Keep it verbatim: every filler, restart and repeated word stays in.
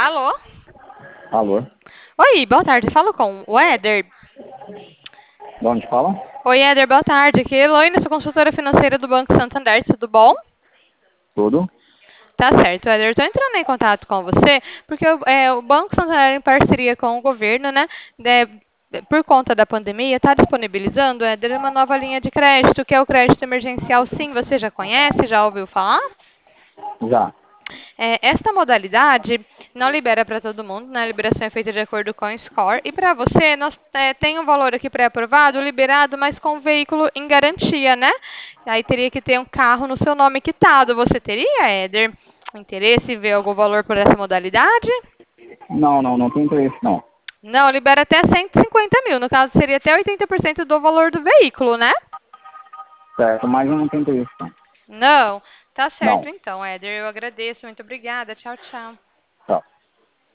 Alô? Alô? Oi, boa tarde. Falo com o Éder. De onde fala? Oi, Éder, boa tarde. Aqui é Eloína, sou consultora financeira do Banco Santander. Tudo bom? Tudo? Tá certo, Éder. Estou entrando em contato com você porque o, é, o Banco Santander, em parceria com o governo, né, de- por conta da pandemia, está disponibilizando, Éder, uma nova linha de crédito, que é o crédito emergencial. Sim, você já conhece, já ouviu falar? Já. É, esta modalidade não libera para todo mundo, né? A liberação é feita de acordo com o score. E para você, nós é, tem um valor aqui pré-aprovado, liberado, mas com o veículo em garantia, né? Aí teria que ter um carro no seu nome quitado. Você teria, Éder, interesse em ver algum valor por essa modalidade? Não, não, não tem interesse não. Não, libera até cento e cinquenta mil. No caso, seria até oitenta por cento do valor do veículo, né? Certo, mas eu não tenho interesse não. Não. Tá certo Não. então, Éder. Eu agradeço. Muito obrigada. Tchau, tchau.